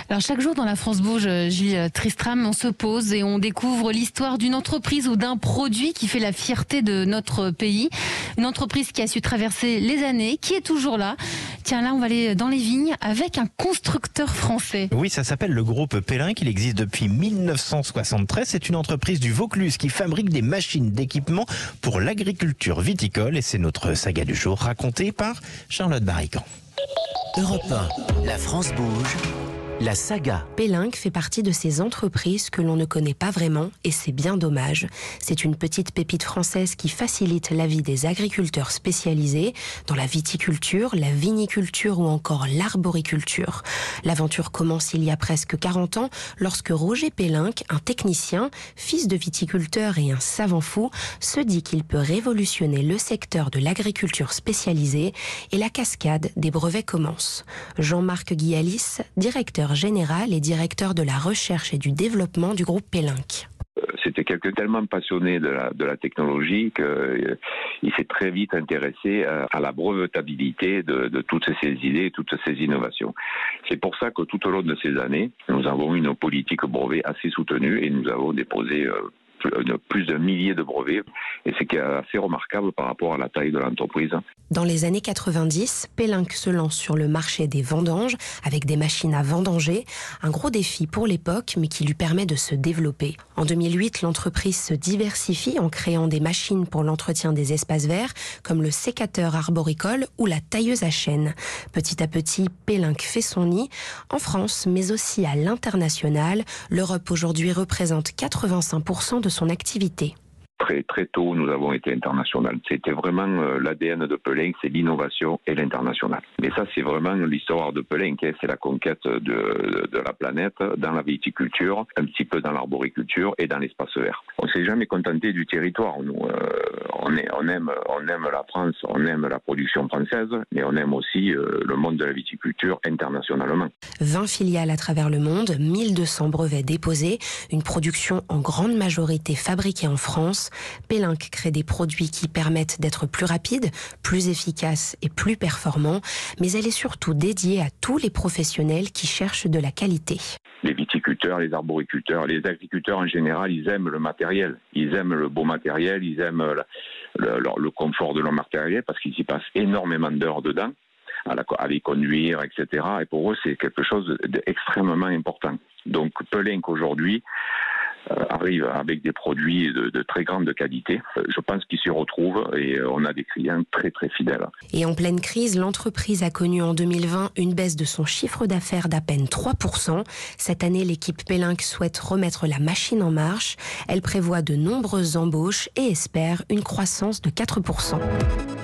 Alors chaque jour dans la France Bouge, Gilles Tristram, on se pose et on découvre l'histoire d'une entreprise ou d'un produit qui fait la fierté de notre pays. Une entreprise qui a su traverser les années, qui est toujours là. Tiens, là on va aller dans les vignes avec un constructeur français. Oui, ça s'appelle le groupe Pellin, il existe depuis 1973. C'est une entreprise du Vaucluse qui fabrique des machines d'équipement pour l'agriculture viticole. Et c'est notre saga du jour racontée par Charlotte Barrican. Europe 1, la France bouge, la saga. Pellin fait partie de ces entreprises que l'on ne connaît pas vraiment et c'est bien dommage. C'est une petite pépite française qui facilite la vie des agriculteurs spécialisés dans la viticulture, la viniculture ou encore l'arboriculture. L'aventure commence il y a presque 40 ans lorsque Roger Pellin, un technicien, fils de viticulteur et un savant fou, se dit qu'il peut révolutionner le secteur de l'agriculture spécialisée et la cascade des brevets commence. Jean-Marc Guialis, directeur général et directeur de la recherche et du développement du groupe Pellin. C'était quelqu'un tellement passionné de la technologie qu'il s'est très vite intéressé à la brevetabilité de toutes ces idées et toutes ces innovations. C'est pour ça que tout au long de ces années, nous avons une politique brevet assez soutenue et nous avons déposé plus d'un millier de brevets, et c'est assez remarquable par rapport à la taille de l'entreprise. Dans les années 90, Pellin se lance sur le marché des vendanges avec des machines à vendanger, un gros défi pour l'époque mais qui lui permet de se développer. En 2008, l'entreprise se diversifie en créant des machines pour l'entretien des espaces verts comme le sécateur arboricole ou la tailleuse à chêne. Petit à petit, Pellin fait son nid en France mais aussi à l'international. L'Europe aujourd'hui représente 85% de son activité. Très tôt, nous avons été international. C'était vraiment l'ADN de Pellin, c'est l'innovation et l'international. Mais ça, c'est vraiment l'histoire de Pellin, c'est la conquête de la planète dans la viticulture, un petit peu dans l'arboriculture et dans l'espace vert. On ne s'est jamais contenté du territoire. Nous, on aime la France, on aime la production française, mais on aime aussi le monde de la viticulture internationalement. 20 filiales à travers le monde, 1200 brevets déposés, une production en grande majorité fabriquée en France. Pellin crée des produits qui permettent d'être plus rapides, plus efficaces et plus performants, mais elle est surtout dédiée à tous les professionnels qui cherchent de la qualité. Les viticulteurs, les arboriculteurs, les agriculteurs en général, ils aiment le matériel. Ils aiment le beau matériel, ils aiment le confort de leur matériel parce qu'ils y passent énormément d'heures dedans, à les conduire, etc. Et pour eux, c'est quelque chose d'extrêmement important. Donc Pellin aujourd'hui arrive avec des produits de très grande qualité. Je pense qu'ils s'y retrouvent et on a des clients très très fidèles. Et en pleine crise, l'entreprise a connu en 2020 une baisse de son chiffre d'affaires d'à peine 3%. Cette année, l'équipe Pellin souhaite remettre la machine en marche. Elle prévoit de nombreuses embauches et espère une croissance de 4%.